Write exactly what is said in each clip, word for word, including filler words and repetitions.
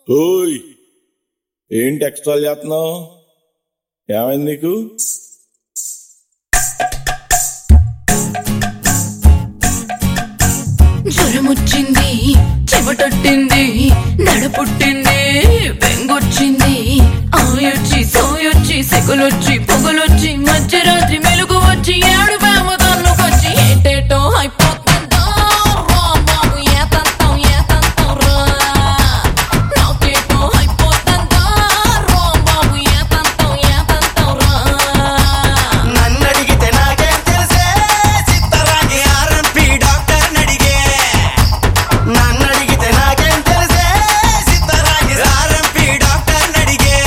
ఓయ్ ఏంటి ఎక్స్ట్రా చేస్తున్నావు? ఏమైంది నీకు? జ్వరమొచ్చింది, చెమటొట్టింది, నడపుట్టింది, బెంగొచ్చింది, ఆయొచ్చి సోయొచ్చి సెగలొచ్చి పొగలొచ్చి మధ్యరాత్రి మెలుగు వచ్చి ఏడు ప్రేమ కన్నుకొచ్చి ఏటేటో అయిపోతుందో బాబు ఏతంతం ఏతంతం రా నాకేటో అయిపోతుందో బాబు ఏతంతం ఏతంతం రా. నన్నడిగితే నాకేం తెలిసే చిత్తరాగి ఆర్ఎంపీ డాక్టర్ నడిగే నన్నడిగితే నాకేం తెలిసే చిత్తరాగి ఆర్ఎంపీ డాక్టర్ నడిగే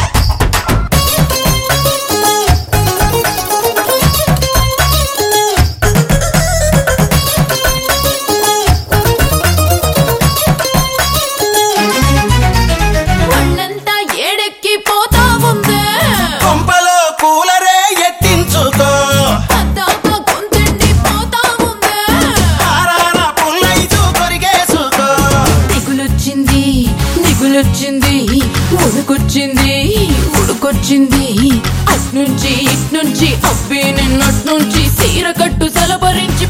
ఒళ్ళంతా ఏడెక్కి పోతా ఉందే కొంపలో కూలరే ఎట్టించుకో పద్దాక గొంతెండి పోతా ఉందే ఆరాన పుల్లైచు కొరిగేసుకో దిగులొచ్చింది దిగులొచ్చింది ఉడుకొచ్చింది ఉడుకొచ్చింది అట్నుంచి ఇట్నుంచి అబ్బి నిన్నట్నుంచి సీర కట్టు సలపరించి